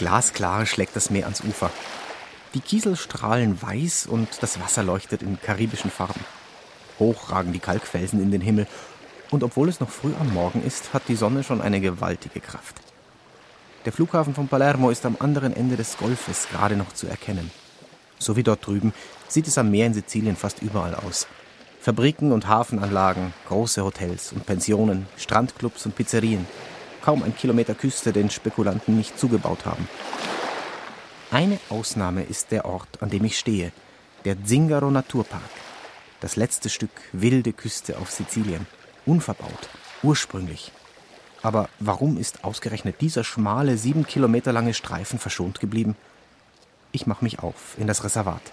Glasklar schlägt das Meer ans Ufer. Die Kiesel strahlen weiß und das Wasser leuchtet in karibischen Farben. Hoch ragen die Kalkfelsen in den Himmel. Und obwohl es noch früh am Morgen ist, hat die Sonne schon eine gewaltige Kraft. Der Flughafen von Palermo ist am anderen Ende des Golfes gerade noch zu erkennen. So wie dort drüben sieht es am Meer in Sizilien fast überall aus. Fabriken und Hafenanlagen, große Hotels und Pensionen, Strandclubs und Pizzerien. Kaum ein Kilometer Küste, den Spekulanten nicht zugebaut haben. Eine Ausnahme ist der Ort, an dem ich stehe, der Zingaro Naturpark. Das letzte Stück wilde Küste auf Sizilien. Unverbaut, ursprünglich. Aber warum ist ausgerechnet dieser schmale, 7 Kilometer lange Streifen verschont geblieben? Ich mache mich auf in das Reservat.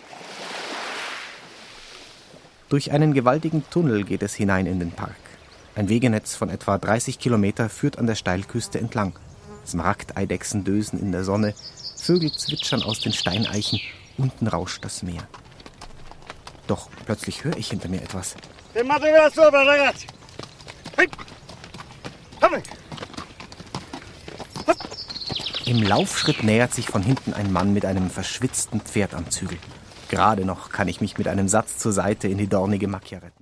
Durch einen gewaltigen Tunnel geht es hinein in den Park. Ein Wegenetz von etwa 30 Kilometer führt an der Steilküste entlang. Smaragdeidechsen dösen in der Sonne, Vögel zwitschern aus den Steineichen, unten rauscht das Meer. Doch plötzlich höre ich hinter mir etwas. Im Laufschritt nähert sich von hinten ein Mann mit einem verschwitzten Pferd am Zügel. Gerade noch kann ich mich mit einem Satz zur Seite in die dornige Macchia retten.